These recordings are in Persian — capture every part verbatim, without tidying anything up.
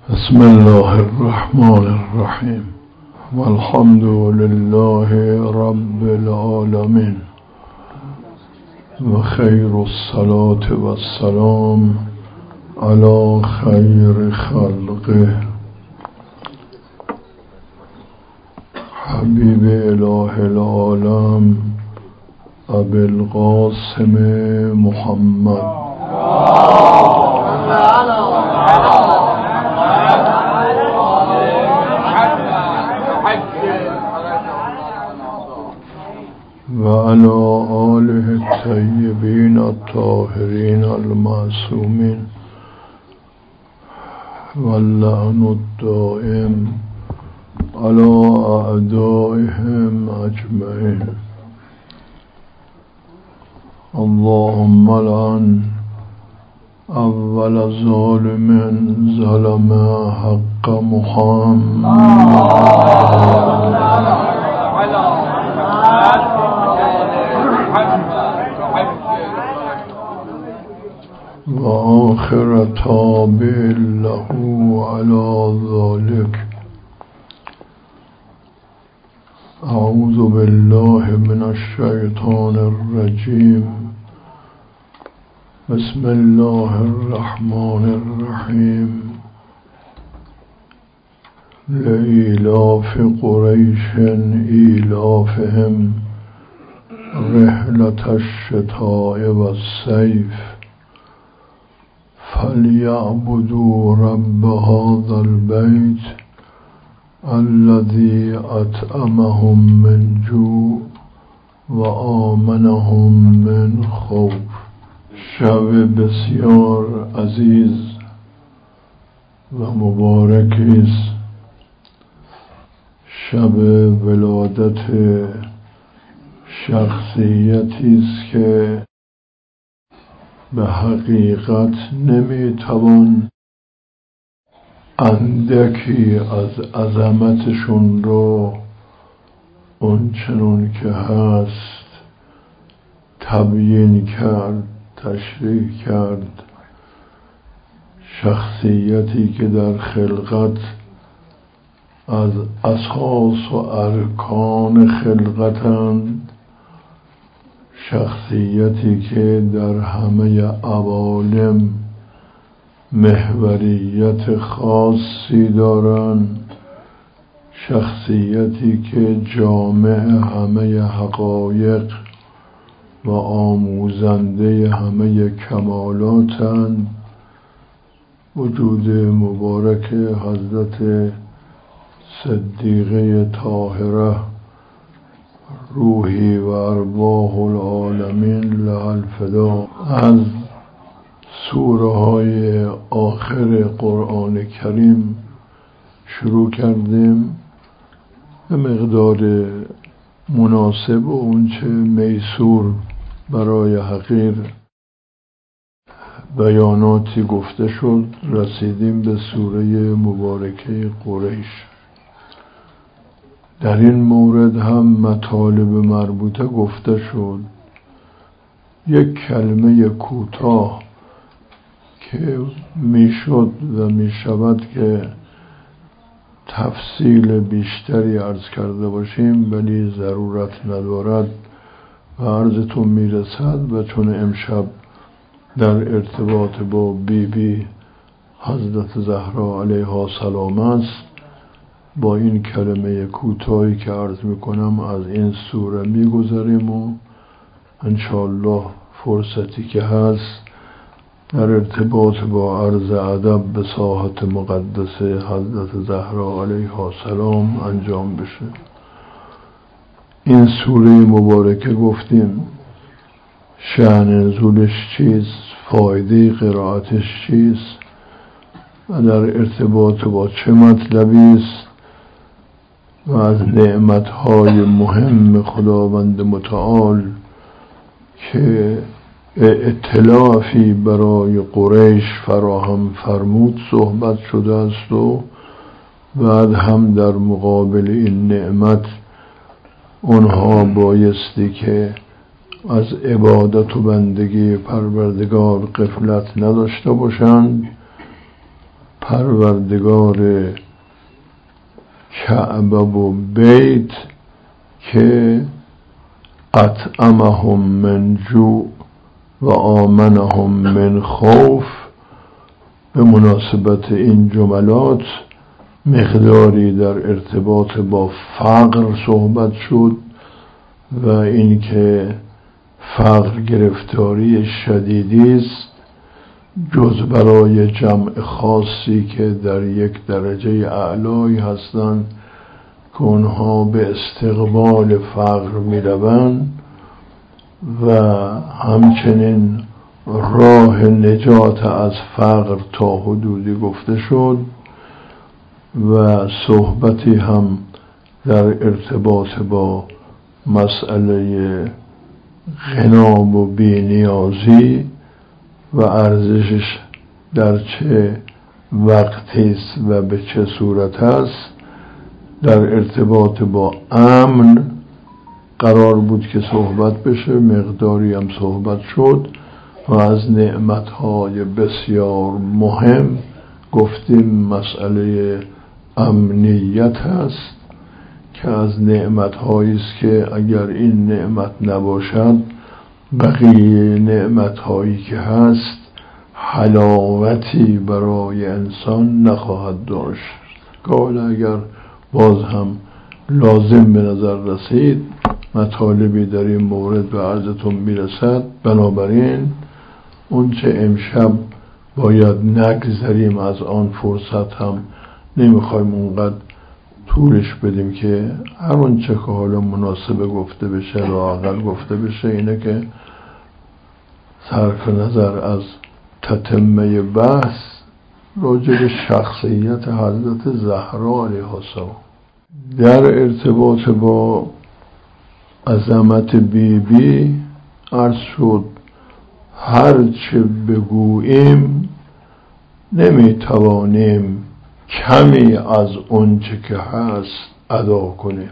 بسم الله الرحمن الرحیم والحمد لله رب العالمین و خیر الصلاة و السلام علی خیر خلقه حبیب اله العالم ابی القاسم محمد و علی آله الطیبین الطاهرین المعصومین واللعن الدائم علی اعدائهم اجمعین. اللهم لعن اول ظالم ظلم حق محمد و آخر تابع له على ذلك. اعوذ بالله من الشیطان الرجیم. بسم الله الرحمن الرحیم. لإیلاف قریش ایلافهم رحلة الشتاء والصیف فلیعبدوا رب هذا البیت الذی اطعمهم من جوع و آمنهم من خوف. شب بسیار عزیز و مبارکی است، شب ولادت شخصیتی است که به حقیقت نمیتوان اندکی از عظمتشون رو اون چنون که هست تبیین کرد، تشریح کرد. شخصیتی که در خلقت از اساس و ارکان خلقتند، شخصیتی که در همه عوالم محوریت خاصی دارند، شخصیتی که جامع همه حقایق و آموزنده همه کمالاتند. وجود مبارک حضرت صدیقه طاهره روحی و ارواح العالمین لها الفدا. از سوره های آخر قرآن کریم شروع کردیم به مقدار مناسب و اونچه میسور برای حقیر بیاناتی گفته شد. رسیدیم به سوره مبارکه قریش. در این مورد هم مطالب مربوطه گفته شد. یک کلمه کوتاه که میشد و میشود که تفصیل بیشتری عرض کرده باشیم، ولی ضرورت ندارد و عرضتون میرسد. و چون امشب در ارتباط با بی بی حضرت زهرا علیها السلام است، با این کلمه کوتاهی که عرض میکنم از این سوره میگذریم و انشاءالله فرصتی که هست در ارتباط با عرض ادب به ساحت مقدس حضرت زهرا علیها السلام انجام بشه. این سوره مبارکه گفتیم شأن نزولش چیست، فایده قرائتش چیست و در ارتباط با چه مطلبی است و از نعمتهای مهم خداوند متعال که ائتلافی برای قریش فراهم فرمود صحبت شده است. و بعد هم در مقابل این نعمت اونها بایستی که از عبادت و بندگی پروردگار غفلت نداشته باشند. پروردگار کعبه و بیت که اطعمهم من جوع و آمنهم من خوف، به مناسبت این جملات مقداری در ارتباط با فقر صحبت شد و اینکه فقر گرفتاری شدیدی است، جز برای جمع خاصی که در یک درجه اعلایی هستند که اونها به استقبال فقر می روند و همچنین راه نجات از فقر تا حدودی گفته شد و صحبتی هم در ارتباط با مسئله غنا و بی‌نیازی و ارزشش در چه وقتی است و به چه صورت است در ارتباط با امن قرار بود که صحبت بشه. مقداری هم صحبت شد و از نعمتهای بسیار مهم گفتیم مسئله امنیت هست که از نعمتهایی است که اگر این نعمت نباشد بقیه نعمتهایی که هست حلاوتی برای انسان نخواهد داشت. که اگر باز هم لازم به نظر رسید مطالبی در این مورد به عرضتون میرسد. بنابراین اون چه امشب باید نگذریم از آن فرصت هم نمیخوایم اونقدر طولش بدیم که هر اون چه که حالا مناسبه گفته بشه لااقل گفته بشه. اینه که صرف نظر از تتمه بحث راجع به شخصیت حضرت زهرا علیها السلام در ارتباط با عظمت بی بی عرض شد هر چه بگوییم نمیتوانیم کمی از اون چه که هست ادا کنیم،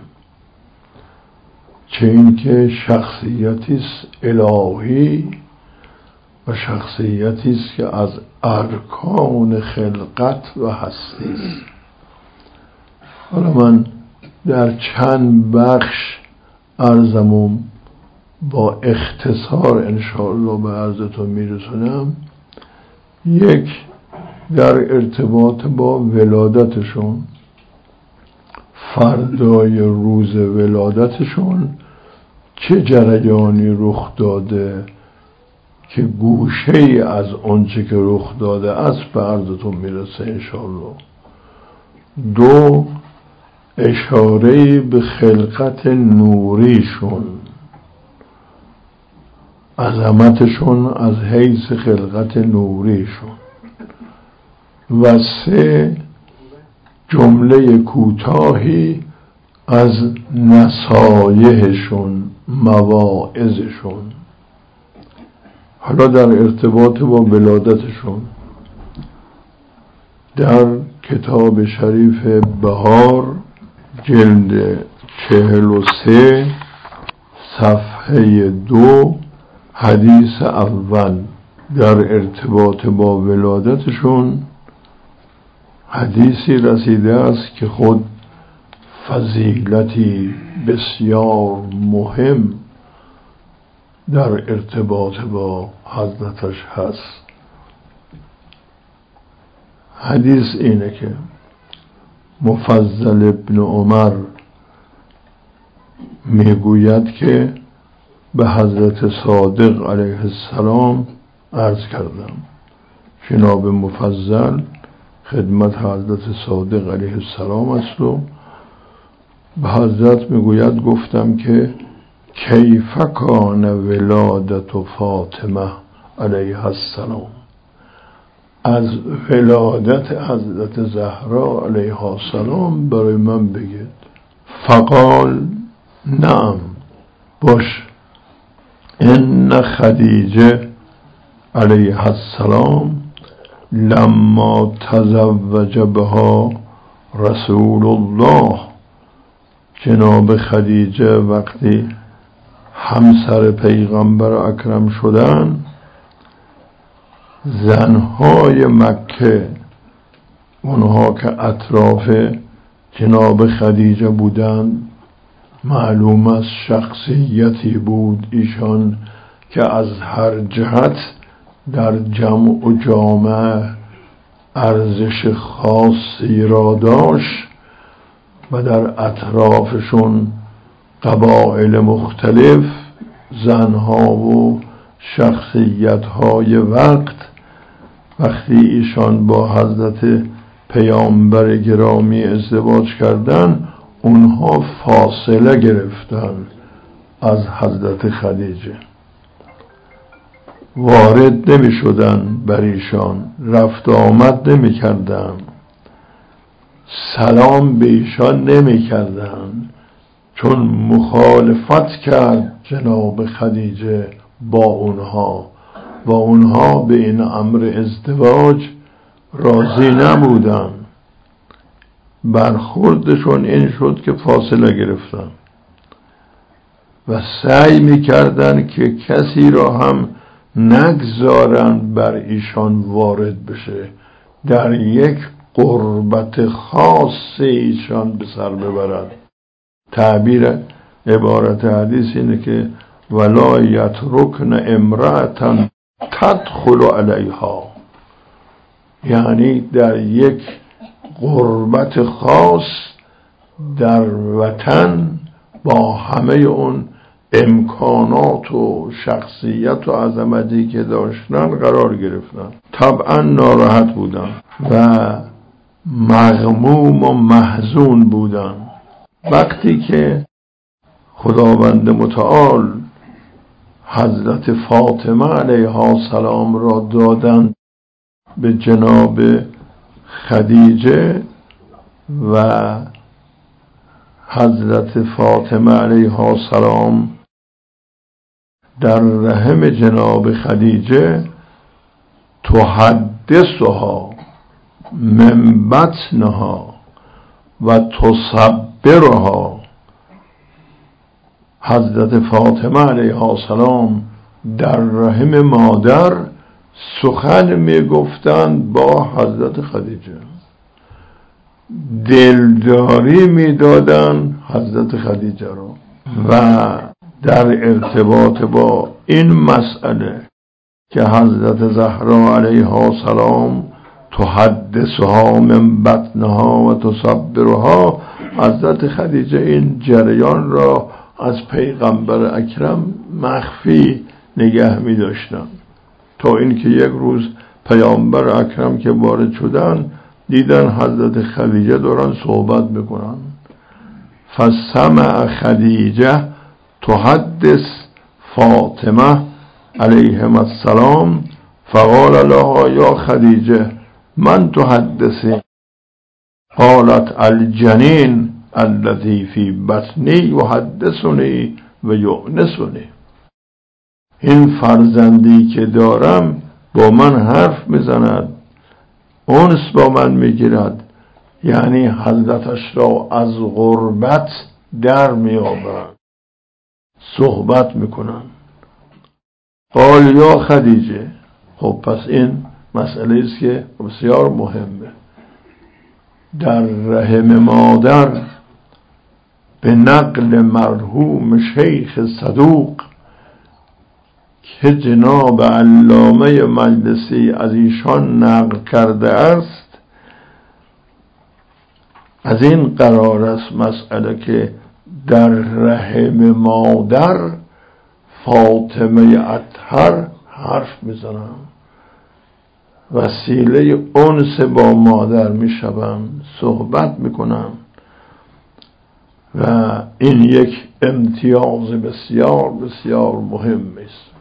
چه این که شخصیتی است الهی و شخصیتی است که از ارکان خلقت و هستی است. حالا من در چند بخش عرضمون با اختصار انشاءالله به عرضتون میرسونم. یک، در ارتباط با ولادتشون، فردای روز ولادتشون چه جریانی رخ داده که گوشه ای از آنچه که رخ داده است به عرضتون میرسه انشاءالله. دو، اشاره به خلقت نوریشون، عظمتشون از حیث خلقت نوریشون. و سه، جمله کوتاهی از نصایحشون، مواعظشون. حالا در ارتباط با ولادتشون در کتاب شریف بهار جلد چهل و سه صفحه دو حدیث اول در ارتباط با ولادتشون حدیثی رسیده است که خود فضیلتی بسیار مهم در ارتباط با حضرتش هست. حدیث اینه که مفضل ابن عمر میگوید که به حضرت صادق علیه السلام عرض کردم. جناب مفضل خدمت حضرت صادق علیه السلام است و به حضرت میگوید گفتم که کیف کان ولادت فاطمه علیها السلام، از ولادت حضرت زهرا علیها السلام برای من بگید. فقال نعم، باش. ان خدیجه علیها السلام لما تزوج بها رسول الله، جناب خدیجه وقتی همسر پیغمبر اکرم شدن، زنهای مکه اونها که اطراف جناب خدیجه بودند، معلوم است شخصیتی بود ایشان که از هر جهت در جمع و جامعه ارزش خاصی را داشت و در اطرافشون قبایل مختلف، زنها و شخصیت‌های وقت وقتی ایشان با حضرت پیامبر گرامی ازدواج کردند، اونها فاصله گرفتن از حضرت خدیجه، وارد نمی شدن بر ایشان، رفت آمد نمی کردن، سلام به ایشان نمی کردن، چون مخالفت کرد جناب خدیجه با اونها و اونها به این امر ازدواج راضی نبودن. برخوردشون این شد که فاصله گرفتن و سعی میکردن که کسی را هم نگذارن بر ایشان وارد بشه، در یک قربت خاص ایشان به سر ببرد. تعبیر عبارت حدیث اینه که ولا یترکن امرأة تدخل علیها، یعنی در یک قربت خاص در وطن با همه اون امکانات و شخصیت و عظمتی که داشتن قرار گرفتن. طبعا ناراحت بودن و مغموم و محزون بودن. وقتی که خداوند متعال حضرت فاطمه علیها السلام را دادند به جناب خدیجه و حضرت فاطمه علیها السلام در رحم جناب خدیجه تحدثها من بطنها و تصبرها، حضرت فاطمه علیها السلام در رحم مادر سخن می گفتند با حضرت خدیجه، دلداری می دادند حضرت خدیجه را و در ارتباط با این مسئله که حضرت زهرا علیها السلام تحدثها من بطنها و تصبرها، حضرت خدیجه این جریان را از پیغمبر اکرم مخفی نگه می داشتن، تا اینکه یک روز پیامبر اکرم که وارد شدن دیدن حضرت خدیجه دارن صحبت میکنن. فسمع خدیجه تحدث فاطمه علیهم السلام فقال لها یا خدیجه من تحدثی؟ قالت الجنین الذی فی بطنی یحدثنی و یؤنسنی، این فرزندی که دارم با من حرف میزند، اونس با من میگیرد، یعنی حضرتش را از غربت در میآورند، صحبت میکنن. قال یا خدیجه، خب پس این مسئله است که بسیار مهمه. در رحم مادر به نقل مرحوم شیخ صدوق که جناب علامه مجلسی از ایشان نقل کرده است، از این قرار است مسئله که در رحم مادر فاطمه اطهر حرف میزنن، وسیله انس با مادر میشون، صحبت میکنن و این یک امتیاز بسیار بسیار مهم است.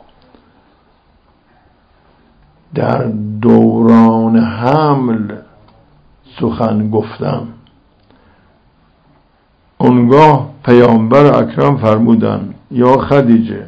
در دوران حمل سخن گفتن، اونگاه پیامبر اکرم فرمودن یا خدیجه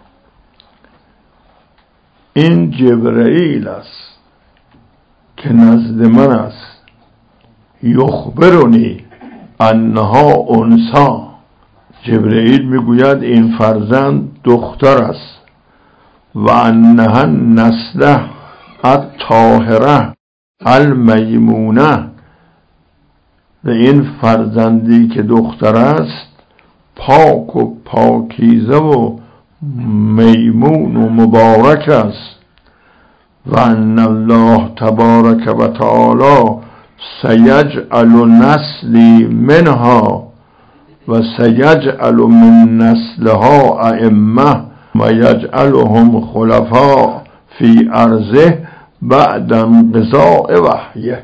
این جبرئیل است که نزد من است، یخبرنی انها انسا، جبرئیل میگوید این فرزند دختر است، و انها نسله الطاهره المیمونه، و این فرزندی که دختر است پاک و پاکیزه و میمون و مبارک است. و ان الله تبارک و تعالی سیجعل نسلی منها و سیجعل من نسلها ائمه و یجعلهم خلفاء فی ارضه بعد انقضاء وحیه.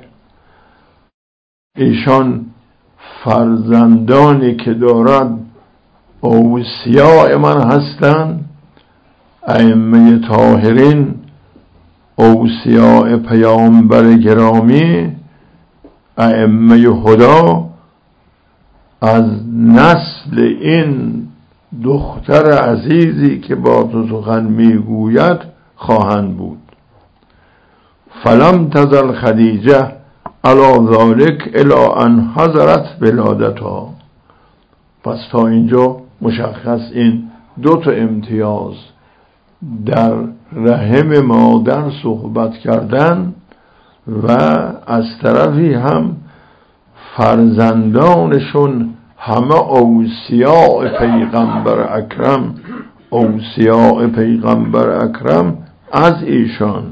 ایشان فرزندانی که دارد اوصیاء من هستند، ائمه طاهرین، اوصیاء پیامبر گرامی، ائمه هدا، از نسل این دختر عزیزی که با تو سخن میگوید خواهند بود. فلم تزل خدیجه علی ذلک الی ان حضرت ولادتها. پس تا اینجا مشخص این دو تا امتیاز در رحم مادر صحبت کردن و از طرفی هم فرزندانشون همه اوصیاء پیغمبر اکرم اوصیاء پیغمبر اکرم از ایشان.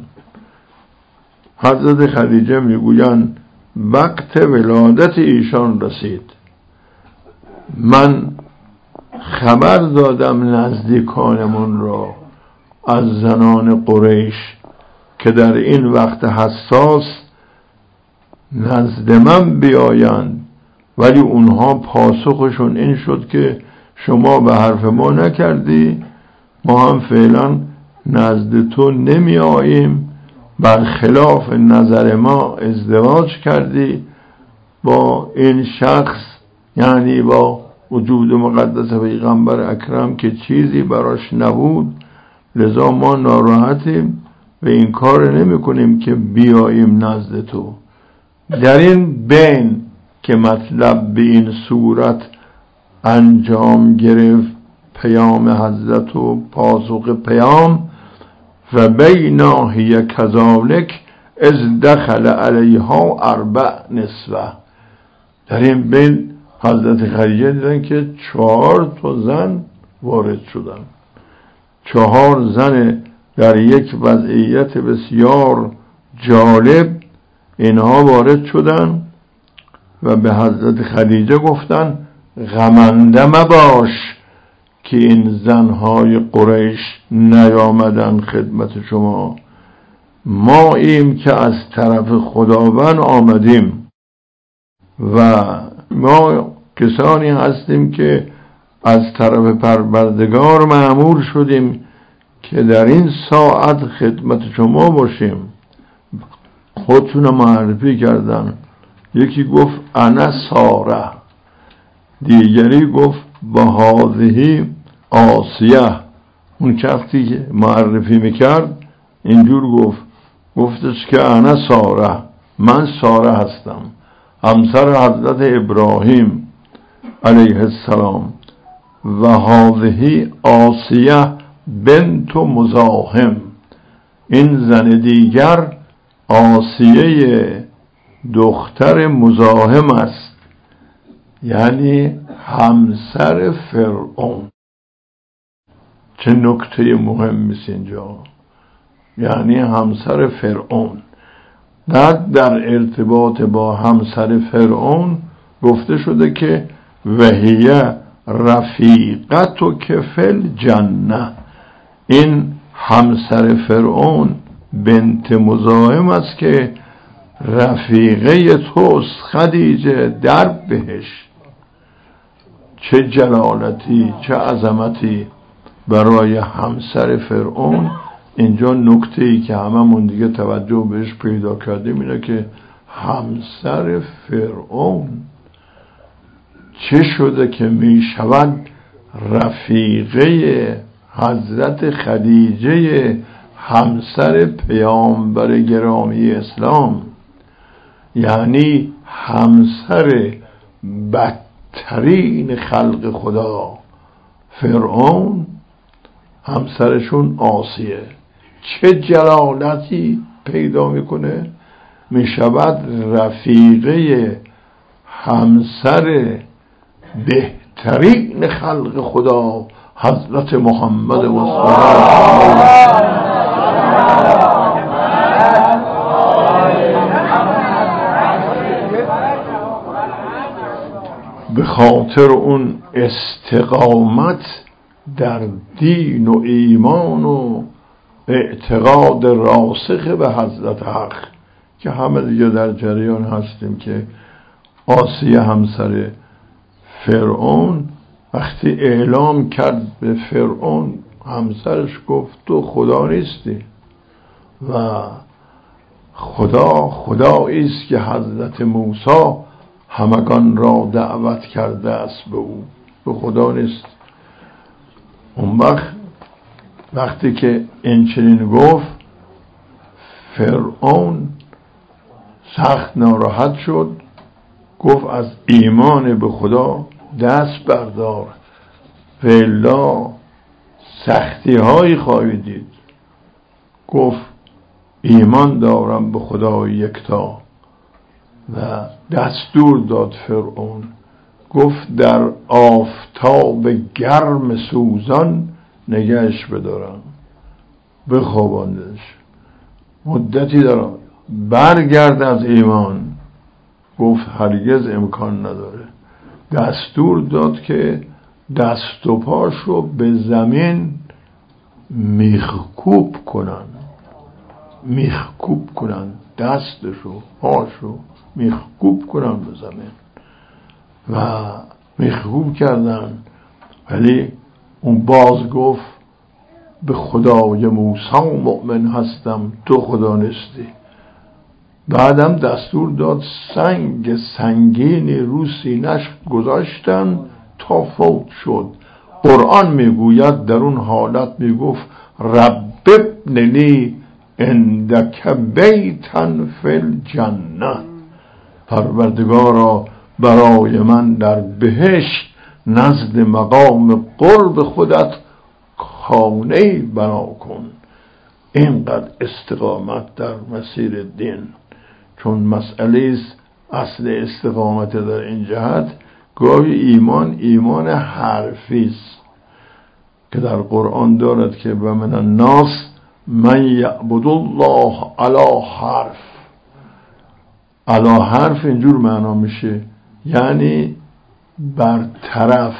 حضرت خدیجه میگویند وقت ولادت ایشان رسید، من خبر دادم نزدیکانمون را از زنان قریش که در این وقت حساس نزد من بیایند، ولی اونها پاسخشون این شد که شما به حرف ما نکردی، ما هم فعلا نزد تو نمی آییم، برخلاف نظر ما ازدواج کردی با این شخص، یعنی با وجود مقدس پیغمبر اکرم که چیزی براش نبود، لذا ما ناراحتیم و این کار نمی کنیم که بیاییم نزد تو. در این بین که مطلب به این صورت انجام گرفت پیام حضرت و پاسخ پیام، و بینا هی کذالک از دخل علیها اربع نسوه. در این بین حضرت خدیجه دیدن که چهار تا زن وارد شدن، چهار زن در یک وضعیت بسیار جالب اینها وارد شدن و به حضرت خدیجه گفتن غمنده مباش که این زنهای قریش نیامدن خدمت شما، ما ایم که از طرف خداوند آمدیم و ما کسانی هستیم که از طرف پروردگار مأمور شدیم که در این ساعت خدمت شما باشیم. خودشون معرفی کردن، یکی گفت انا ساره، دیگری گفت با هذه آسیه. اون شخصی که معرفی میکرد اینجور گفت گفتش که انا ساره، من ساره هستم، همسر حضرت ابراهیم علیه السلام، و هذه آسیه بنت مزاحم، این زن دیگر آسیه دختر مزاحم است، یعنی همسر فرعون. چه نکته مهم است اینجا، یعنی همسر فرعون. بعد در ارتباط با همسر فرعون گفته شده که وهیه رفیقت و کفل جنه، این همسر فرعون بنت مزاحم است که رفیقه توست خدیجه در بهشت. چه جلالتی، چه عظمتی برای همسر فرعون. اینجا نکته ای که هممون دیگه توجه بهش پیدا کردیم اینه که همسر فرعون چه شده که می شود رفیقه حضرت خدیجه همسر پیامبر گرامی اسلام، یعنی همسر بدترین خلق خدا فرعون، همسرشون آسیه. چه جلالتی پیدا میکنه. می شود رفیقه همسر بهترین خلق خدا حضرت محمد مصطفی. به خاطر اون استقامت در دین و ایمان و اعتقاد راسخ به حضرت حق که همه دیگه در جریان هستیم که آسیه همسر فرعون وقتی اعلام کرد به فرعون، همسرش گفت تو خدا نیستی و خدا خدایی است که حضرت موسی همگان را دعوت کرده است به او، به خدا نیست. اون وقت وقتی که این چنین گفت، فرعون سخت ناراحت شد، گفت از ایمان به خدا دست بردار والا سختی هایی خواهی دید. گفت ایمان دارم به خدا یکتا و دستور داد فرعون، گفت در آفتاب گرم سوزان نگهش بدارم، بخواباندش مدتی دارم، برگرد از ایمان. گفت هرگز امکان نداره. دستور داد که دست و پاشو به زمین میخکوب کنن، میخکوب کنن دستشو پاشو میخکوب کنن به زمین و میخکوب کردن. ولی اون باز گفت به خدای موسی مؤمن هستم، تو خدا نیستی. بعدم دستور داد سنگ سنگینی رو سینه‌اش گذاشتن تا فوت شد. قرآن میگوید در اون حالت میگفت رب ابن لی عندک بیتا فی الجنه، پروردگارا برای من در بهشت نزد مقام قرب خودت خانه‌ای بنا کن. اینقدر استقامت در مسیر دین، چون مسئله است اصل استقامت در این جهت گاهی ایمان ایمان حرفی است که در قرآن دارد که و من الناس من یعبد الله علی حرف. علی حرف اینجور معنا میشه یعنی برطرف.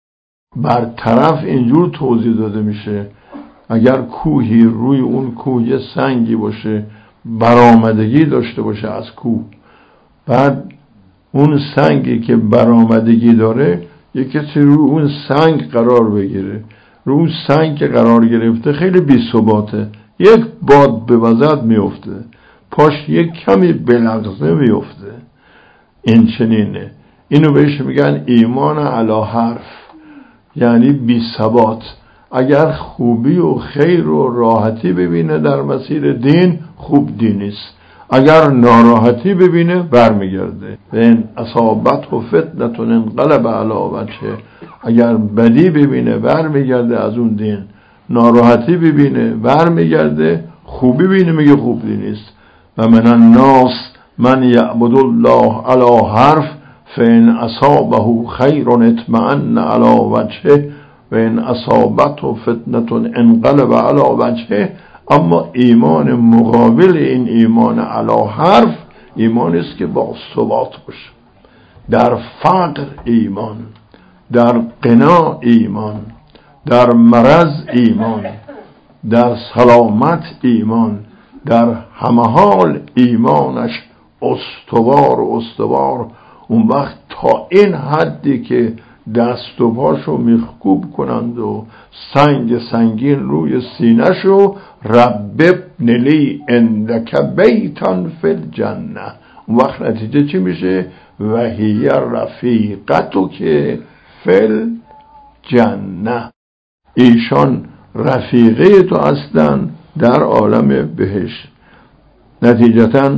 برطرف اینجور توضیح داده میشه اگر کوهی روی اون کوه یه سنگی باشه، برآمدگی داشته باشه از کوه، بعد اون سنگی که برآمدگی داره یک کسی روی اون سنگ قرار بگیره، روی اون سنگ که قرار گرفته خیلی بی ثباته، یک باد بوزد میفته، پاش یک کمی بلغزه میفته. این چنینه. اینو بهش میگن ایمان علی حرف، یعنی بی ثبات. اگر خوبی و خیر و راحتی ببینه در مسیر دین، خوب دینیست. اگر ناراحتی ببینه برمیگرده. این اصابت و فتنتون انقلب علی وجهه. اگر بدی ببینه برمیگرده از اون دین، ناراحتی ببینه برمیگرده، خوبی ببینه میگه خوب دینیست. و من الناس من یعبد الله علی حرف فان اصابه خیر اطمئن علی وجهه و این اصابت و فتنتون انقلب علی وجهه. اما ایمان مقابل این ایمان علی حرف ایمانی است که با ثبات باشه، در فقر ایمان، در غنا ایمان، در مرض ایمان، در سلامت ایمان، در همه حال ایمانش استوار و استوار. اون وقت تا این حدی که دست و پاشو میخکوب کنند و سنگ سنگین روی سینه‌شو رب ابن لی عندک بیتا فی الجنه. اون وقت نتیجه چی میشه؟ و هی رفیقتو که فی الجنه، ایشان رفیقه تو هستن در عالم بهشت. نتیجتا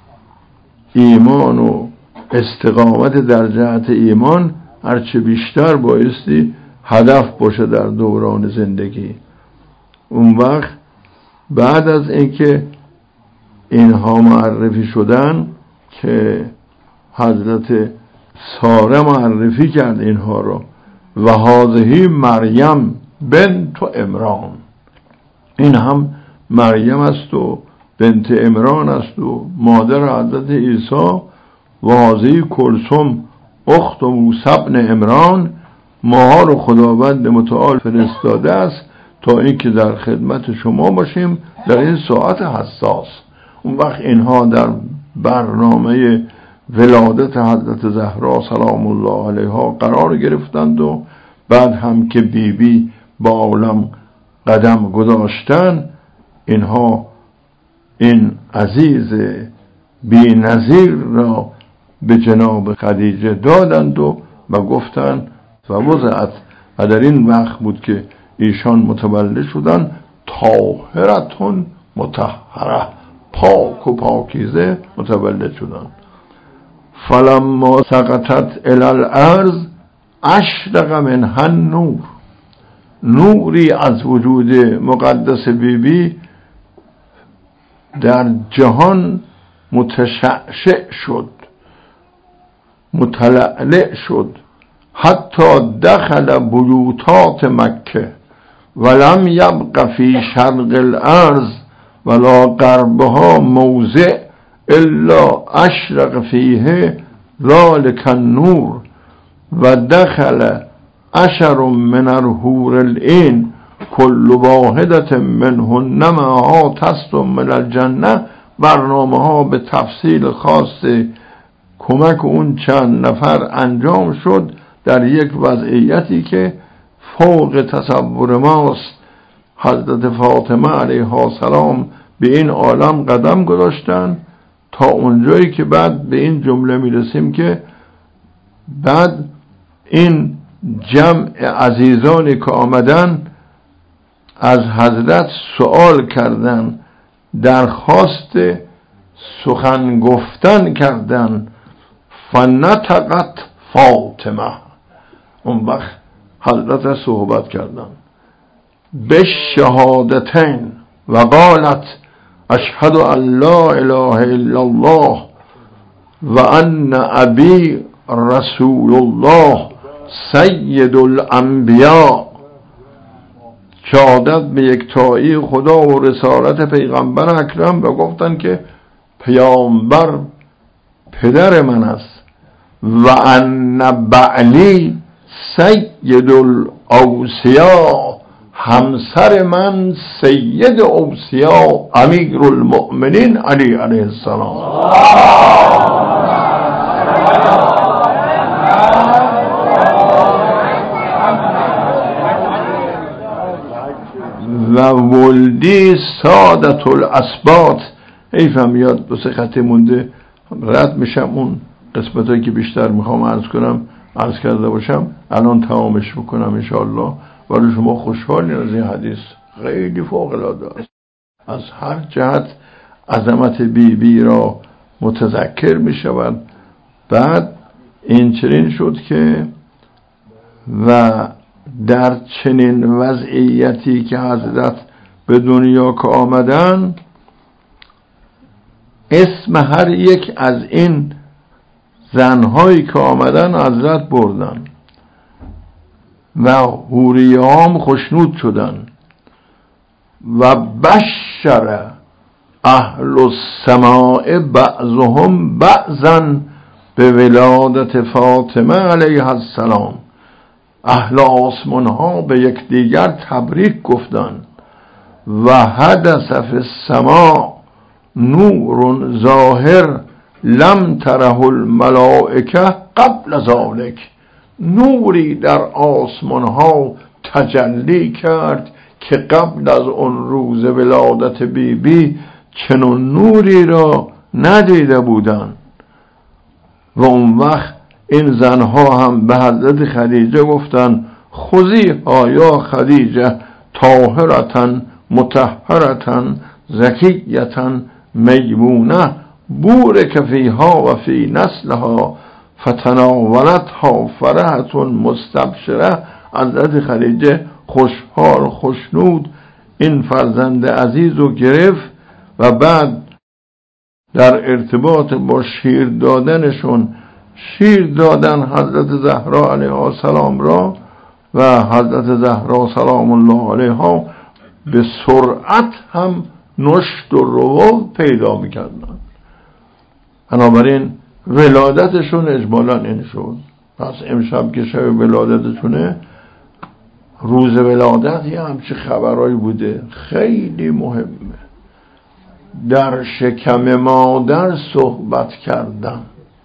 ایمان و استقامت در جهت ایمان هرچه بیشتر بایستی هدف باشه در دوران زندگی. اون وقت بعد از اینکه اینها معرفی شدن که حضرت ساره معرفی کرد اینها رو. و هذه مریم بنت عمران، این هم مریم است و بنت عمران است و مادر حضرت عیسی. و هذه کلثوم اخت موسی بن عمران، ماها رو خداوند متعال فرستاده است تا اینکه در خدمت شما باشیم در این ساعت حساس. اون وقت اینها در برنامه ولادت حضرت زهرا سلام الله علیها قرار گرفتند و بعد هم که بی بی با عالم قدم گذاشتن، اینها این عزیز بی نظیر را به جناب خدیجه دادند و و گفتند و وضعت، و در این وقت بود که ایشان متولد شدن طاهرتون مطهره، پاک و پاکیزه متولد شدن. فلما سقطت الی الارض اشرق منها النور، نوری از وجود مقدس بی بی در جهان متشعشع شد، متلألئ شد، حتی دخل بیوتات مکه ولم یبق فی شرق الارض ولا غربها موضع الا اشرق فیه ذلک النور و دخل عشر من الحور العین کل واحدة منهن معها تست من الجنه. برنامه ها به تفصیل خاص کمک اون چند نفر انجام شد در یک وضعیتی که فوق تصور ماست. حضرت فاطمه علیها السلام به این عالم قدم گذاشتن تا اونجایی که بعد به این جمله میرسیم که بعد این جمع عزیزانی که آمدن از حضرت سوال کردن، درخواست سخن گفتن کردن. فنطقت فاطمه، اون وقت حضرت صحبت کردن به شهادتین و قالت اشهد ان لا اله الا الله و ان ابی رسول الله سید الانبیاء. شهادت به یکتایی خدا و رسالت پیغمبر اکرم و گفتن که پیامبر پدر من است و ان بعلی سید الاوصیاء، همسر من سید اوصیاء امیر المؤمنین علی علیه السلام. و ولدی سادت الاسبات. حیفم یاد دو سه خطی مونده، رد میشم اون قسمت هایی که بیشتر میخوام عرض کنم عرض کرده باشم، الان تمامش بکنم انشاءالله. ولی شما خوشحالین از این حدیث، خیلی فوق العاده است. از هر جهت عظمت بی بی را متذکر میشود. بعد این چنین شد که و در چنین وضعیتی که حضرت به دنیا که آمدن، اسم هر یک از این زنهایی که آمدن حضرت بردن و حوریه هم خشنود شدن. و بشر اهل السماء بعضهم بعضا به ولادت فاطمه علیها السلام. اهل آسمان ها به یکدیگر تبریک گفتند. و حدث فی السماء نور ظاهر لم تره الملائکه قبل ذلک، نوری در آسمان ها تجلی کرد که قبل از اون روز ولادت بی بی چنون نوری را ندیده بودند. و اون وقت این زنها هم به حضرت خدیجه گفتن خذی ها یا خدیجه طاهرتن مطهرتن زکیتن میمونه بورک فیها و فی نسلها فتناولتها فرحة مستبشره. حضرت خدیجه خوشحال خوشنود این فرزند عزیز رو گرفت و بعد در ارتباط با شیر دادنشون شیر دادن حضرت زهرا علیه السلام را و حضرت زهرا سلام الله علیها به سرعت هم نشت و رواق پیدا میکردن. بنابراین ولادتشون اجمالا این شد. پس امشب که شب ولادتشونه، روز ولادت یه همچه خبرهایی بوده خیلی مهمه. در شکم مادر صحبت کردن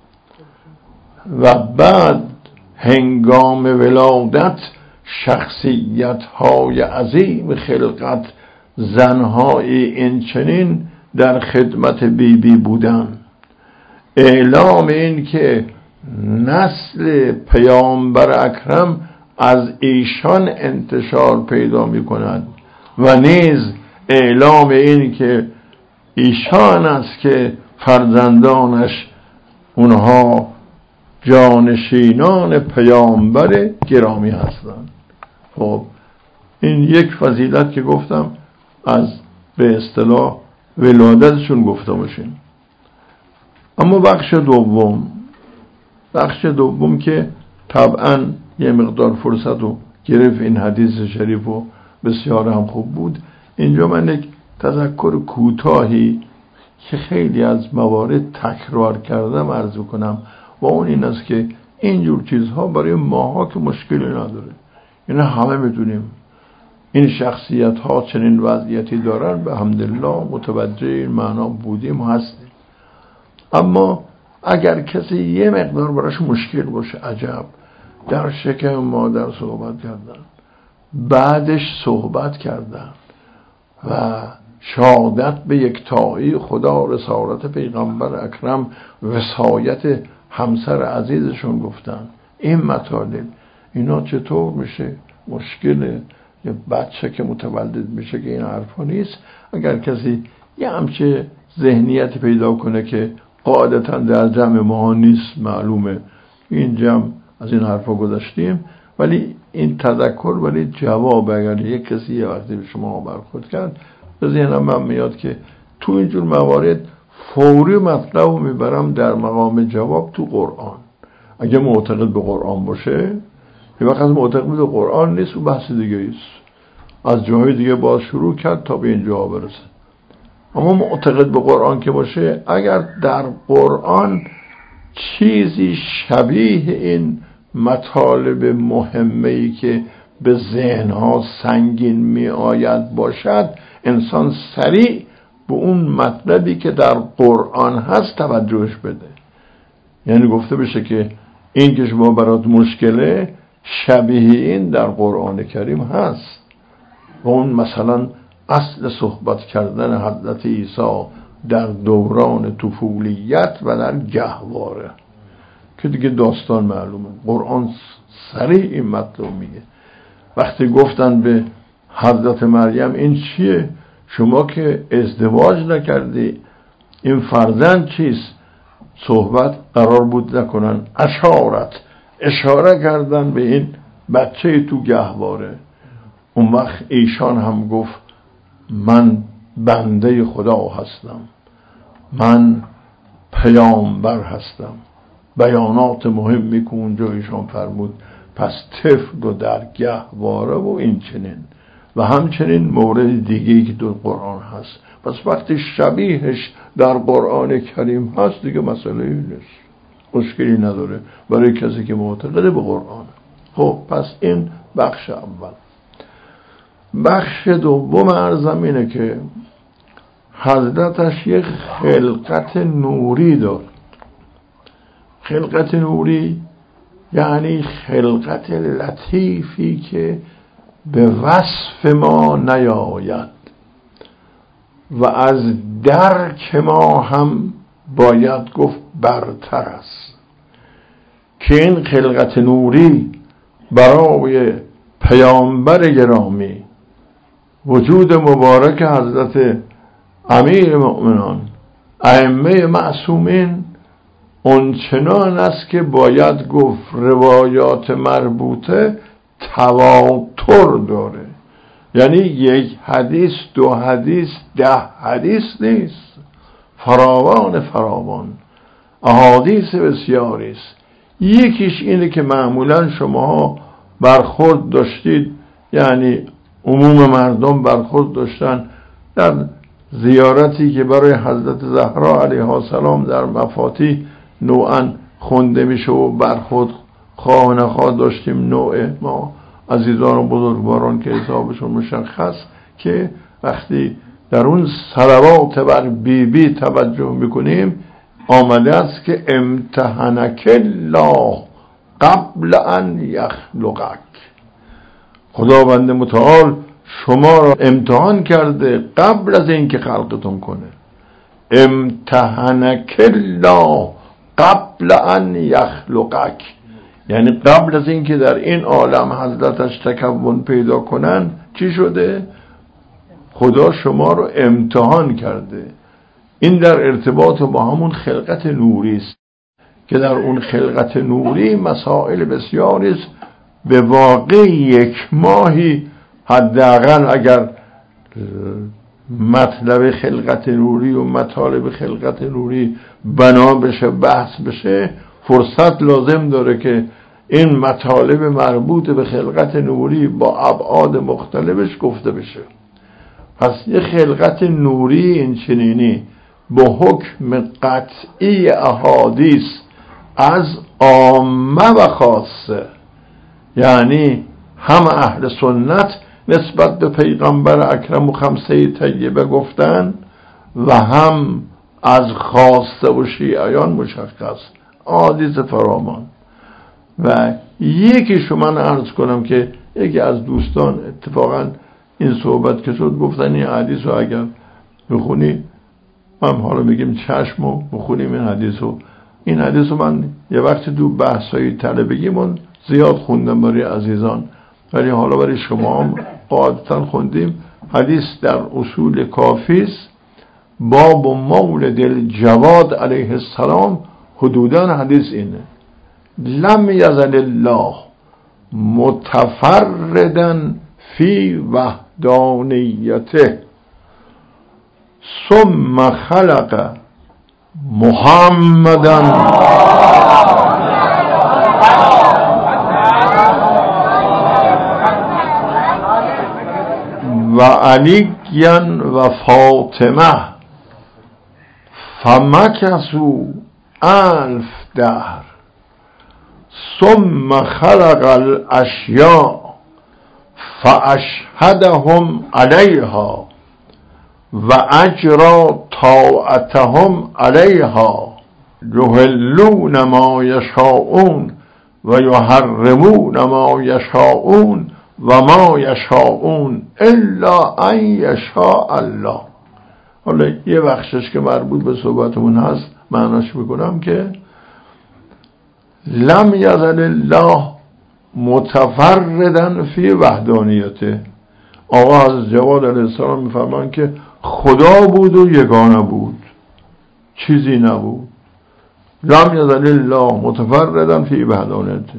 و بعد هنگام ولادت شخصیت های عظیم خلقت، زنهای این چنین در خدمت بی بی بودن. اعلام این که نسل پیامبر اکرم از ایشان انتشار پیدا می کند و نیز اعلام این که ایشان است که فرزندانش اونها جانشینان پیامبر گرامی هستند. خب این یک فضیلت که گفتم از به اصطلاح ولادتشون گفته باشیم. اما بخش دوم بخش دوم که طبعا یه مقدار فرصت رو گرفت این حدیث شریف و بسیار هم خوب بود، اینجا من یک تذکر کوتاهی که خیلی از موارد تکرار کردم عرض کنم و اون این است که اینجور چیزها برای ماها که مشکلی نداره. یعنی همه میدونیم این شخصیت ها چنین وضعیتی دارن، به حمدالله متوجه این معنا بودیم و هستیم. اما اگر کسی یه مقدار براش مشکل باشه، عجب در شکم مادر صحبت کردن، بعدش صحبت کردن و شهادت به یکتایی خدا، رسالت پیغمبر اکرم، وصایت همسر عزیزشون گفتن، این مطالب اینا چطور میشه؟ مشکله. یه بچه که متولد میشه که این حرفا نیست. اگر کسی یه همچه ذهنیت پیدا کنه که قاعدتا در جمع ما نیست، معلومه این جمع از این حرفا گذاشتیم، ولی این تذکر ولی جواب اگر یک کسی یه وقتی به شما برخورد کرد، به ذهنم من میاد که تو اینجور موارد فوری مطلب رو میبرم در مقام جواب تو قرآن. اگه معتقد به قرآن باشه، یه وقت معتقد به قرآن نیست و بحث دیگه ایست، از جاهای دیگه باز شروع کرد تا به اینجا برسه. اما معتقد به قرآن که باشه، اگر در قرآن چیزی شبیه این مطالب مهمه‌ای که به ذهنها سنگین می آید باشد، انسان سریع به اون مطلبی که در قرآن هست توجهش بده. یعنی گفته بشه که این که شما برات مشکله، شبیه این در قرآن کریم هست و اون مثلا اصل صحبت کردن حضرت عیسی در دوران طفولیت و در گهواره که دیگه داستان معلومه. قرآن سریع این مطلب میگه. وقتی گفتن به حضرت مریم این چیه؟ شما که ازدواج نکردی، این فرزند چیست؟ صحبت قرار بود نکنن، اشارت اشاره کردن به این بچه تو گهواره. اون وقت ایشان هم گفت من بنده خدا هستم، من پیامبر هستم. بیانات مهمی که اونجا ایشان فرمود، پس طفل و در گهواره و این چنین و همچنین مورد دیگه‌ای که در قرآن هست. پس وقتی شبیهش در قرآن کریم هست دیگه مسئله نیست، مشکلی نداره برای کسی که معتقد به قرآن. خب پس این بخش اول. بخش دوم ارزم اینه که حضرتش یک خلقت نوری دارد. خلقت نوری یعنی خلقت لطیفی که به وصف ما نیاید و از درک ما هم باید گفت برتر است، که این خلقت نوری برای پیامبر گرامی، وجود مبارک حضرت امیر مؤمنان، ائمه معصومین، اونچنان است که باید گفت روایات مربوطه تواتر داره. یعنی یک حدیث، دو حدیث، ده حدیث نیست، فراوان فراوان، احادیث بسیاری است. یکیش اینه که معمولا شماها برخورد داشتید، یعنی عموم مردم برخورد داشتن در زیارتی که برای حضرت زهرا علیها السلام در مفاتیح نوعا خونده میشه و برخورد خواه نخواه داشتیم. نوع ما عزیزان و بزرگواران که حسابشون مشخص، که وقتی در اون صلوات بر بی بی توجه میکنیم آمده است که امتحنک الله قبل ان یخلقک، خداوند متعال شما را امتحان کرده قبل از اینکه خلقتون کنه. امتحنک الله قبل ان یخلقک، یعنی قبل از اینکه در این عالم حضرتش تکون پیدا کنن چی شده؟ خدا شما رو امتحان کرده. این در ارتباط با همون خلقت نوری است که در اون خلقت نوری مسائل بسیاری است. به واقع یک ماهی حداقل اگر مطلب خلقت نوری و مطالب خلقت نوری بنا بشه، بحث بشه، فرصت لازم داره که این مطالب مربوط به خلقت نوری با ابعاد مختلفش گفته بشه. پس یه خلقت نوری این چنینی با حکم قطعی احادیث از عامه و خاصه، یعنی هم اهل سنت نسبت به پیغمبر اکرم و خمسه طیبه گفتن و هم از خاصه و شیعیان مشخص، احادیث فرامان. و یکی شما عرض کنم که یکی از دوستان اتفاقا این صحبت که شد گفتن این حدیث رو اگر بخونی، من حالا بگیم چشم و بخونیم این حدیث رو. این حدیث رو من یه وقت تو بحثای طلبگیمون زیاد خوندم برای عزیزان، ولی حالا برای شما هم قاعدتا خوندیم. حدیث در اصول کافیست، باب مولد الجواد علیه السلام. حدوداً حدیث اینه: لم یزل الله متفردا فی وحدانیته ثم خلق محمدا و علییا و فاطمه فمکثوا الف دهر ثم خلق الاشیاء فاشهدهم علیها و اجرى طاعتهم علیها یحلون ما یشاءون و یحرمون ما یشاءون و ما یشاءون الا ان یشاء الله. حالا یه بخشش که مربوط به صحبتمون هست معناش میکنم که لم یزل الله متفردا فی وحدانیته. آقا از جواد علیه السلام میفرمان که خدا بود و یگانه بود، چیزی نبود. لم یزل الله متفردا فی وحدانیته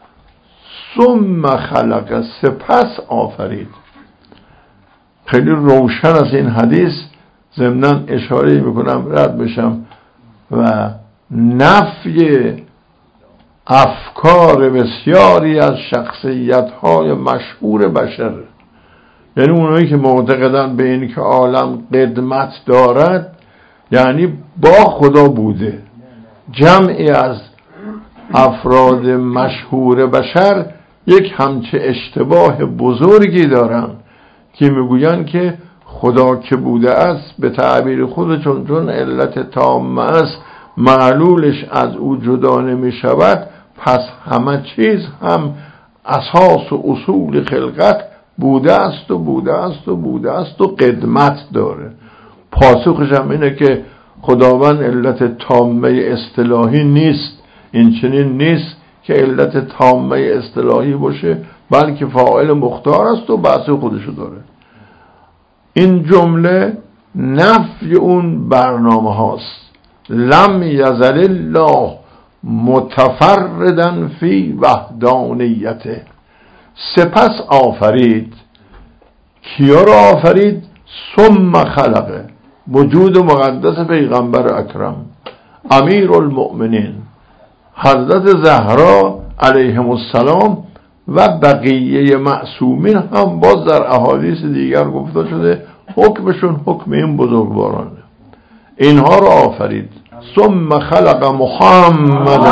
ثم خلق، سپس آفرید. خیلی روشن از این حدیث ضمناً اشاره میکنم رد بشم و نفی افکار بسیاری از شخصیت‌های مشهور بشر، یعنی اونایی که معتقدن به این که عالم قدمت دارد یعنی با خدا بوده. جمعی از افراد مشهور بشر یک همچه اشتباه بزرگی دارن که میگوین که خدا که بوده است به تعبیر خودشون چون علت تامه است معلولش از او جدا نمی شود، پس همه چیز هم اساس و اصول خلقت بوده است و بوده است و بوده است و قدمت داره. پاسخش هم اینه که خداوند علت تامه اصطلاحی نیست. این چنین نیست که علت تامه اصطلاحی باشه، بلکه فاعل مختار است و بحث خودشو داره. این جمله نفی اون برنامه هاست. لم یزل الله متفردا فی وحدانیته، سپس آفرید. کیا را آفرید؟ ثم خلقه، وجود مقدس پیغمبر اکرم امیر المؤمنین حضرت زهرا علیهم السلام و بقیه معصومین هم باز در احادیث دیگر گفته شده حکمشون حکم این بزرگوارانه. اینها را آفرید. ثم خلق محمد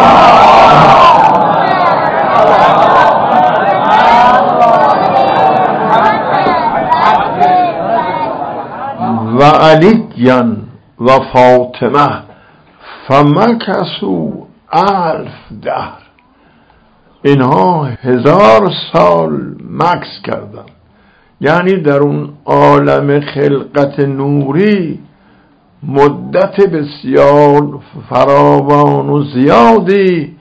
و علیًا و فاطمه فمکثوا الف دهر. اینها هزار سال مکث کردن، یعنی در اون عالم خلقت نوری مدت بسیار فراوان و زیادی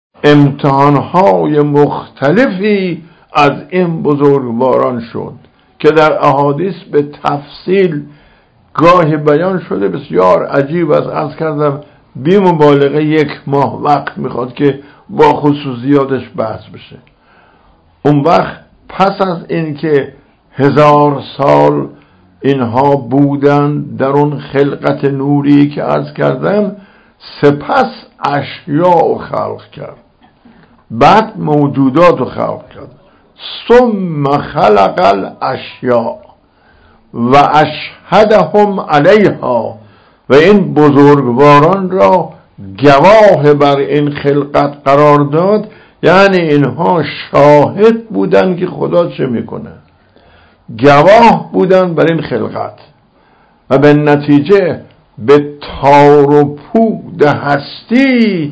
امتحانهای مختلفی از این بزرگواران شد که در احادیث به تفصیل گاهی بیان شده. بسیار عجیب است، عرض کردم بی مبالغه یک ماه وقت میخواد که با خصوصیاتش بحث بشه. اون وقت پس از اینکه هزار سال اینها بودن در اون خلقت نوری که عرض کردم، سپس اشیاء خلق کرد، بعد موجودات خلق کرد. ثم خلق الاشیاء و اشهدهم علیها، و این بزرگواران را گواه بر این خلقت قرار داد، یعنی اینها شاهد بودن که خدا چه میکنه، گواه بودن بر این خلقت، و به نتیجه به تار و پود هستی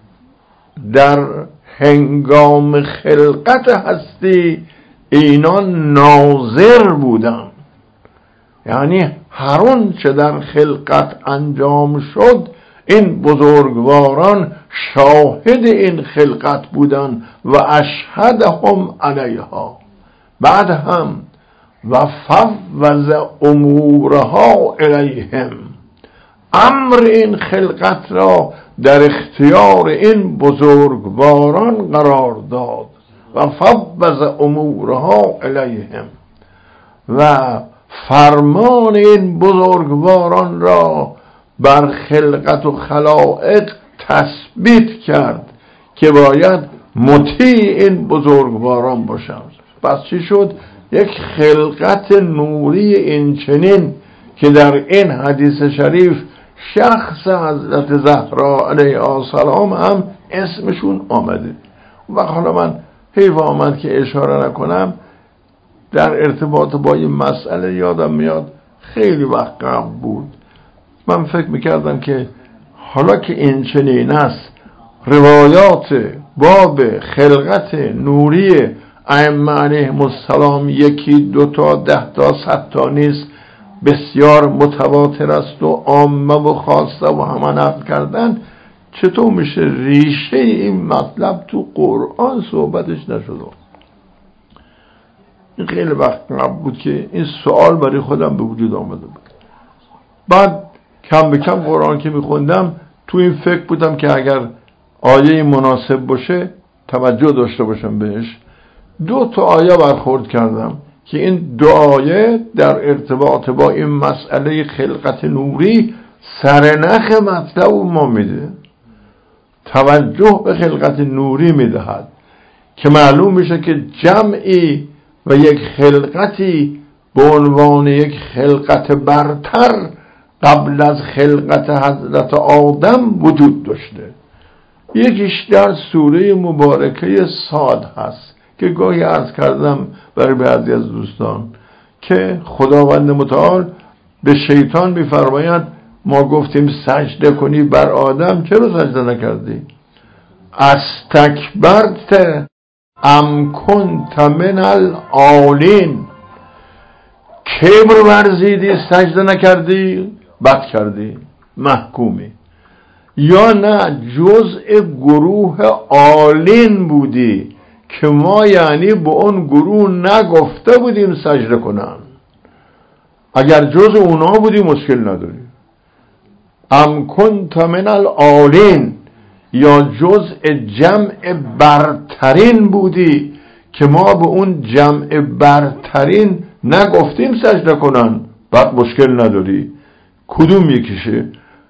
در هنگام خلقت هستی اینا ناظر بودن. یعنی هر اون چه در خلقت انجام شد این بزرگواران شاهد این خلقت بودن و اشهدهم علیها. بعد هم و فوض امورها الیهم، امر این خلقت را در اختیار این بزرگواران قرار داد. و فوض امورها الیهم، و فرمان این بزرگواران را بر خلقت و خلائق تثبیت کرد که باید مطیع این بزرگواران باشند. پس چی شد؟ یک خلقت نوری این چنین که در این حدیث شریف شخص حضرت زهرا علیها السلام هم اسمشون آمده. و حالا من حیف آمد که اشاره نکنم، در ارتباط با این مسئله یادم میاد خیلی وقت قبل بود من فکر میکردم که حالا که این چنین است، روایات باب خلقت نوری ائمه علیهم السلام یکی دو تا ده تا صد تا نیست، بسیار متواتر است و عامه و خاصه و همه نقل کردن، چطور میشه ریشه این مطلب تو قرآن صحبتش نشده؟ این خیلی وقت قبل بود که این سوال برای خودم به وجود آمده بود. بعد کم به کم قرآن که میخوندم تو این فکر بودم که اگر آیه مناسب باشه توجه داشته باشم بهش. دو تا آیه برخورد کردم که این دو آیه در ارتباط با این مسئله خلقت نوری سرنخ مطلب ما میده، توجه به خلقت نوری میدهد که معلوم میشه که جمعی و یک خلقتی به عنوان یک خلقت برتر قبل از خلقت حضرت آدم وجود داشته. یکیش در سوره مبارکه صاد هست که گاهی عرض کردم برای بعضی از دوستان که خداوند متعال به شیطان میفرماید ما گفتیم سجده کنی بر آدم، چرا سجده نکردی؟ استکبرت ام کنت من العالین، کبر ورزیدی سجده نکردی، بد کردی، محکومی. یا نه جزء گروه عالین بودی که ما یعنی به اون گروه نگفته بودیم سجده کنن، اگر جزء اونا بودی مشکل نداری. ام کنت من العالین، یا جزء جمع برترین بودی که ما به اون جمع برترین نگفتیم سجده کنن، بعد مشکل نداری. کدوم یکیشه؟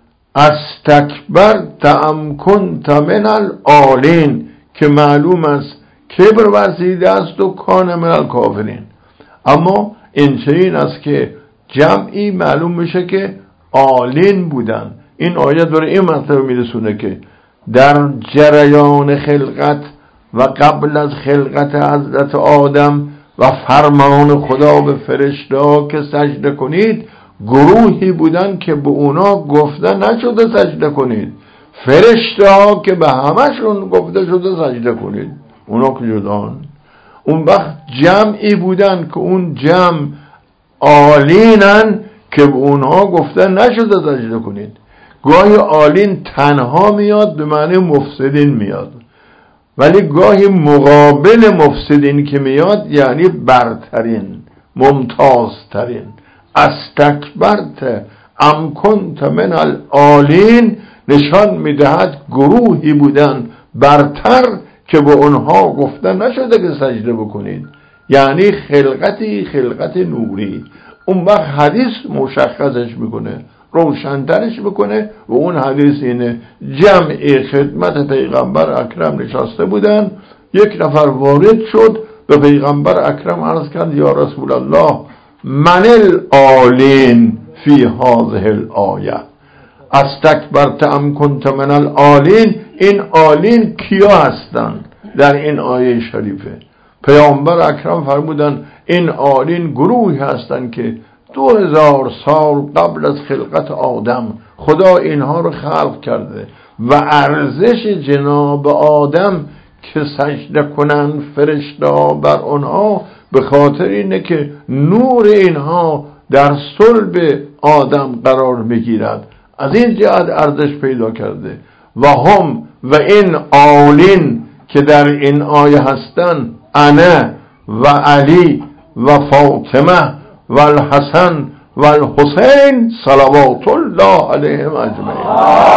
استکبرت ام کنت من العالین، که معلوم است کبر ورزیده است و کان من الکافرین. اما این چنین است که جمعی معلوم میشه که عالین بودن. این آیه داره این مطلب میرسونه که در جریان خلقت و قبل از خلقت حضرت آدم و فرمان خدا به فرشته که سجده کنید، گروهی بودن که به اونا گفته نشده سجده کنید، فرشته ها که به همشون گفته شده سجده کنید، اونا که جدان. اون وقت جمعی بودن که اون جمع عالینن که به اونها گفته نشده سجده کنید. گاهی عالین تنها میاد به معنی مفسدین میاد، ولی گاهی مقابل مفسدین که میاد یعنی برترین، ممتازترین. استکبرت ام کنت من العالین نشان میدهد گروهی بودن برتر که به اونها گفته نشده که سجده بکنید، یعنی خلقتی خلقت نوری. اون وقت حدیث مشخصش میکنه، روشنترش میکنه، و اون حدیث اینه: جمع خدمت پیغمبر اکرم نشسته بودن، یک نفر وارد شد به پیغمبر اکرم عرض کرد: یا رسول الله من العالین فی هذه الآیه استکبرت ام کنت من العالین. این عالین کیا هستند در این آیه شریفه؟ پیامبر اکرم فرمودن این عالین گروهی هستند که دو هزار سال قبل از خلقت آدم خدا اینها رو خلق کرده و ارزش جناب آدم که سجده کنن فرشته بر آنها به خاطر اینه که نور اینها در صلب آدم قرار میگیرد، از این جهت ارزش پیدا کرده. و هم و این عالین که در این آیه هستن انا و علی و فاطمه و الحسن و الحسین صلوات الله علیهم اجمعین.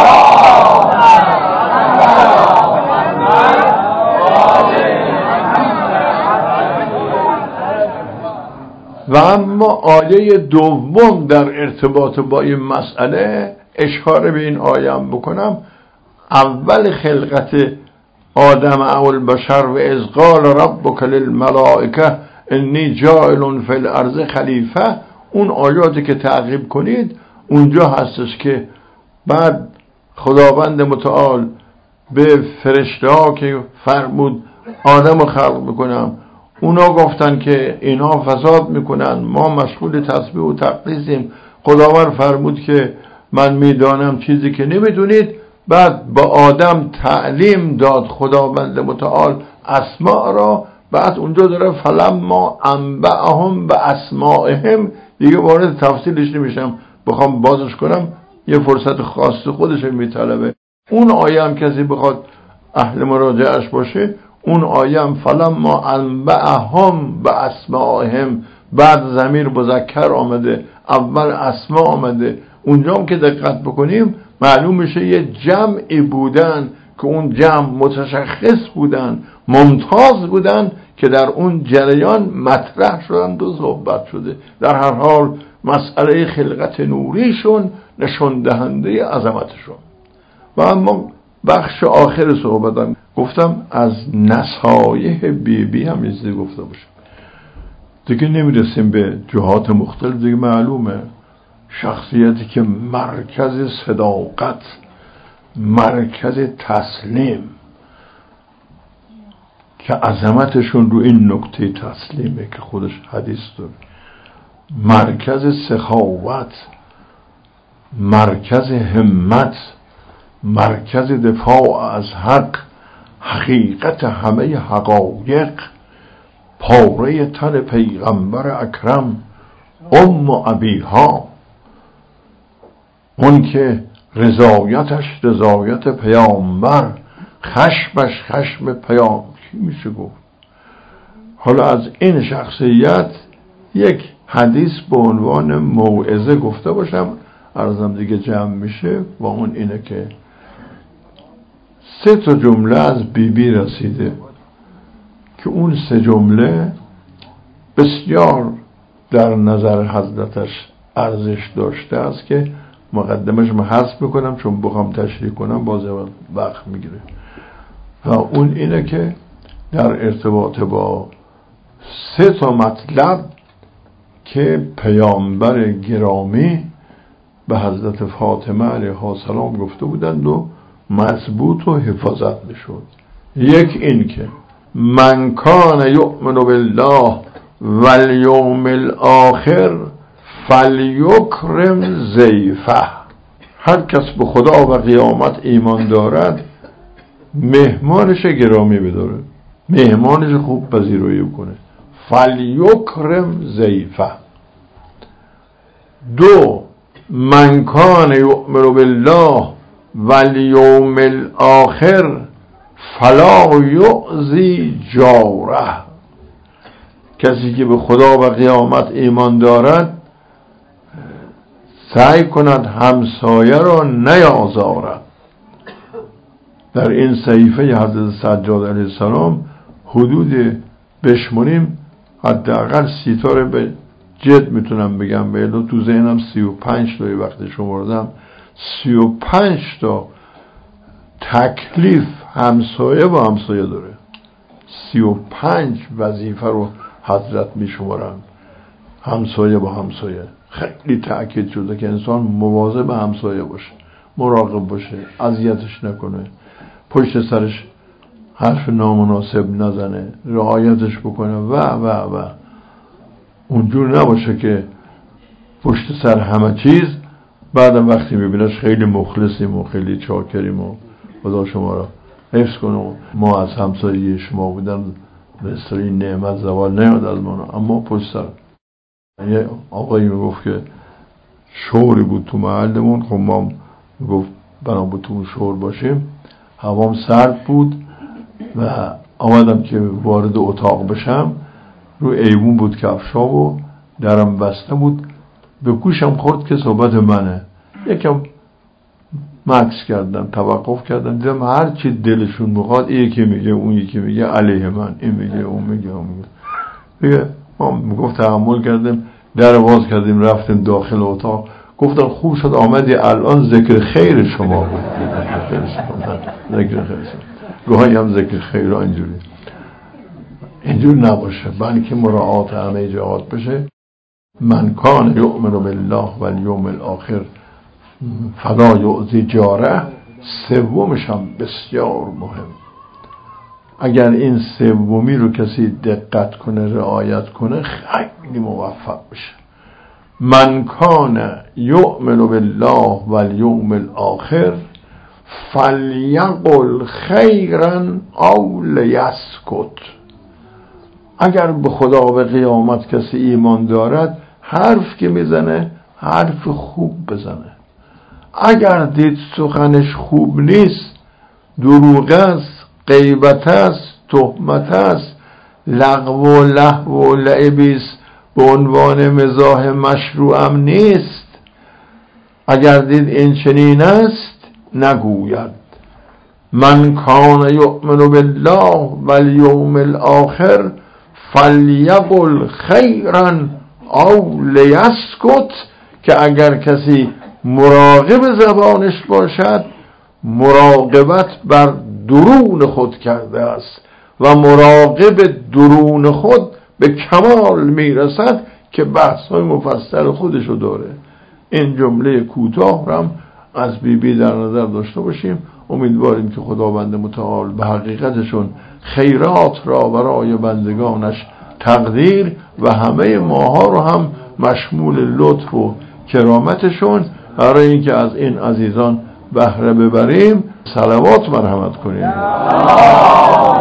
و اما آیه دوم در ارتباط با این مسئله اشاره به این آیه هم بکنم. اول خلقت آدم اول بشر و اذ قال ربک للملائکه انی جاعل فی الارض خلیفه، اون آیاتی که تعقیب کنید اونجا هستش که بعد خداوند متعال به فرشته ها که فرمود آدم رو خلق بکنم، اونا گفتن که اینها فساد میکنن، ما مشغول تسبیح و تقدیسیم. خداوند فرمود که من میدانم چیزی که نمیدونید. بعد با آدم تعلیم داد خداوند متعال اسماء را. بعد اونجا داره فلما انبأهم باسمائهم، دیگه وارد تفصیلش نمیشم، بخوام بازش کنم یه فرصت خاص خودش میطلبه. اون آیه هم کسی بخواد اهل مراجعش باشه، اون آیه هم فلما انبأهم باسمائهم، بعد ضمیر مذکر آمده، اول اسما آمده. اونجا هم که دقت بکنیم معلوم میشه یه جمعی بودن که اون جمع متشخص بودن، ممتاز بودن، که در اون جریان مطرح شدن و صحبت شده. در هر حال مسئله خلقت نوریشون نشون دهنده عظمتشون. و اما بخش آخر صحبتم گفتم از نصایح بی بی هم یه گفته باشم، دیگه نمیرسیم به جهات مختلف. دیگه معلومه شخصیتی که مرکز صداقت، مرکز تسلیم، که عظمتشون رو این نکته تسلیمه که خودش حدیث داره، مرکز سخاوت، مرکز همت، مرکز دفاع از حق، حقیقت همه حقایق، پاره تن پیغمبر اکرم، ام ابیها، اون که رضایتش رضایت پیامبر، خشمش خشم پیام، چی میشه گفت؟ حالا از این شخصیت یک حدیث به عنوان موعظه گفته باشم، عرضم دیگه جمع میشه. و اون اینه که سه تا جمله از بی بی رسیده که اون سه جمله بسیار در نظر حضرتش ارزش داشته است که مقدمش من حذف میکنم چون بخوام تشریح کنم باز وقت میگیره. و اون اینه که در ارتباط با سه تا مطلب که پیامبر گرامی به حضرت فاطمه علیها السلام گفته بودند و مضبوط و حفاظت میشد. یک این که من کان یؤمن بالله والیوم الاخر فلیکرم ضیفه، هر کس به خدا و قیامت ایمان دارد مهمانش گرامی بداره، مهمانش خوب پذیرایی کنه. فلیکرم ضیفه. دو من کان یؤمن بالله والیوم الاخر فلا یؤذی جاره، کسی که به خدا و قیامت ایمان دارد سعی کند همسایه را نیازارد. در این صحیفه حضرت سجاد علیه السلام حدود بشمونیم حداقل سی تا رو به جد میتونم بگم، به علو تو ذهنم سی و پنج تایی وقتی شمردم سی و پنج تا تکلیف همسایه با همسایه داره. سی و پنج وظیفه رو حضرت میشمارن همسایه با همسایه. خیلی تأکید شده که انسان مواظب همسایه باشه، مراقب باشه، اذیتش نکنه، پشت سرش حرف نامناسب نزنه، رعایتش بکنه و و و اونجور نباشه که پشت سر همه چیز بعدم وقتی میبینش خیلی مخلصیم و خیلی چاکریم و خدا شما را حفظ کنه و ما از همسایه شما بودن مثل این نعمت زوال نیاد از ما، اما پشت سر. یه آقایی میگفت که شوری بود تو محلمون، خب ما میگفت بنا بود تو شور باشیم، هوام سرد بود و آمدم که وارد اتاق بشم، رو ایوون بود کفشا و درم بسته بود، به گوشم خورد که صحبت منه. یکم مکس کردم، توقف کردم، دیدم هر چی دلشون میخواد این یکی میگه اون یکی میگه علیه من، این میگه اون میگه اون میگه. دیگه ما میگفت تحمل کردیم، در باز کردیم رفتیم داخل اتاق، گفتم خوب شد آمدی الان ذکر خیر شما بود. ذکر خیر شما گاهی هم ذکر خیر ها اینجوری اینجور نباشه، بلکه مراعات همه جهات بشه. من کان یؤمن بالله والیوم الاخر فلا یؤذی جاره. سومش هم بسیار مهم، اگر این سومی رو کسی دقت کنه رعایت کنه خیلی موفق بشه. من کان یؤمن بالله والیوم الاخر فلیقل خیرا او لیسکت. اگر به خدا و قیامت کسی ایمان دارد حرف که میزنه حرف خوب بزنه. اگر دید سخنش خوب نیست، دروغ است، غیبت است، تهمت است، لغو و لهو و لعب است، به عنوان مزاح مشروعم نیست، اگر دید این چنین است نگوید. من کان یؤمن بالله والیوم الاخر فلیقل خیرا او لیسکت، که اگر کسی مراقب زبانش باشد مراقبت بر درون خود کرده است و مراقب درون خود به کمال میرسد که بحث‌های مفصل خودشو داره. این جمله کوتاه هم از بی بی در نظر داشته باشیم. امیدواریم که خداوند متعال به حقیقتشون خیرات را برای بندگانش تقدیر و همه ماها رو هم مشمول لطف و کرامتشون برای اینکه از این عزیزان بهره ببریم صلوات مرحمت کنیم.